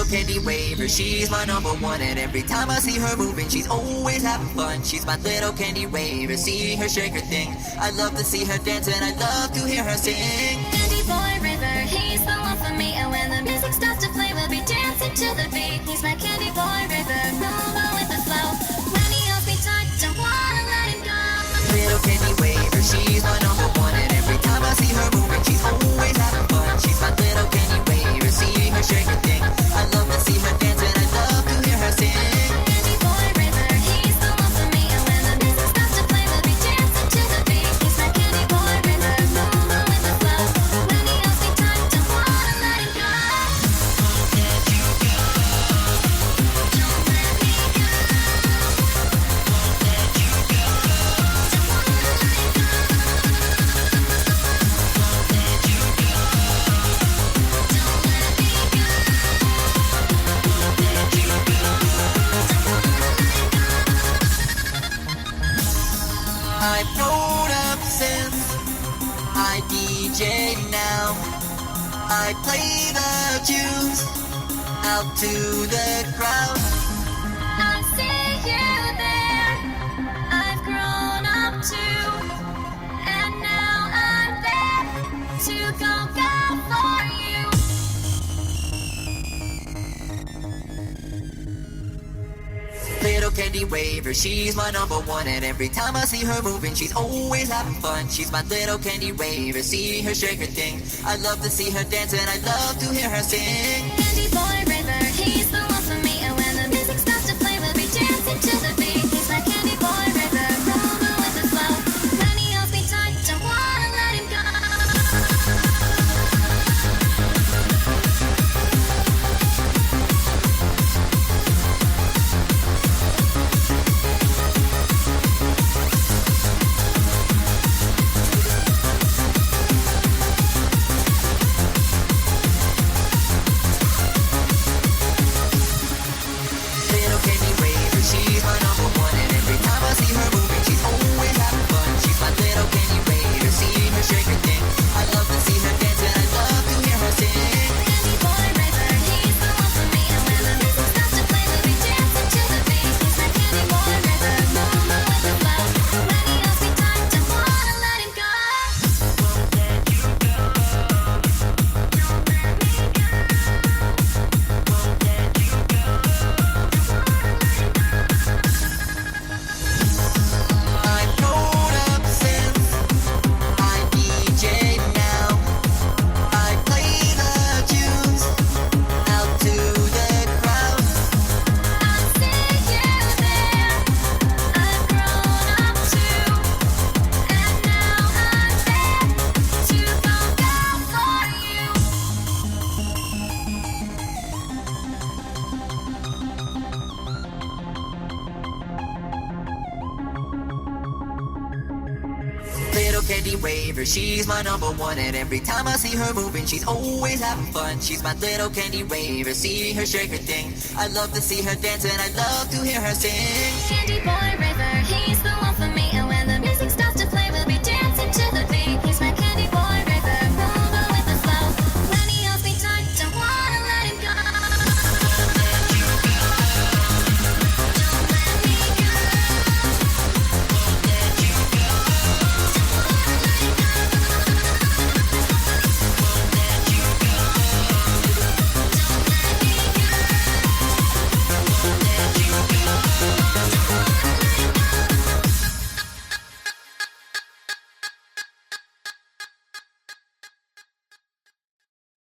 Little candy waver, she's my number one. And every time I see her moving, she's always having fun. She's my little candy waver, see her shake her thing. I love to see her dance and I love to hear her sing. Candy boy river, he's the one for me. And when the music starts to play, we'll be dancing to the beat. He's my candy boy river, moving with the flow. When he holds me tight, don't wanna let him go. Little candy waver, she's my number one. And every time I see her moving, she's always having fun. She's my little candy waver, see her shake her thing. I love to see her dance and I love to hear her sing. Candy boy river, he's the one for me. And when the music starts to play, we'll be dancing to the beat. He's my candy boy river, moving with the flow. When he holds me tight, don't wanna let him go. Won't let you go. Don't let me go. Won't let you go. Don't wanna let him go. Won't let you go. Don't let me go. Won't let you go. Don't wanna let him go. I've grown up since I DJ now. I play the tunes out to the crowd. I see you there. I've grown up too, and now I'm there to go for you. Little candy waver, she's my number one. And every time I see her moving, she's always having fun. She's my little candy waver, see her shake her thing. I love to see her dance and I love to hear her sing. Candy boy river, he's the one for me. And when the music starts to play, we'll be dancing to the beat. He's my candy boy river, moving with the flow. When he holds me tight, don't wanna let him go. Little candy waver, she's my number one. And every time I see her moving, she's always having fun. She's my little candy waver, see her shake her thing. I love to see her dance and I love to hear her sing. Candy boy river, he's the one for me. And when the music starts to play, we'll be dancing to the beat. He's my candy boy river, moving with the flow. When he holds me tight, don't wanna let him go. Won't let you go. Don't let me go. Won't let you go. I've grown up since I DJ now. I play the tunes out to the crowd. I see you there. I've grown up too, and now I'm there to go for you. Little candy waver, she's my number one. And every time I see her moving, she's always having fun. She's my little candy waver, see her shake her thing. I love to see her dance and I love to hear her sing. Candy boy river, he's the one for me.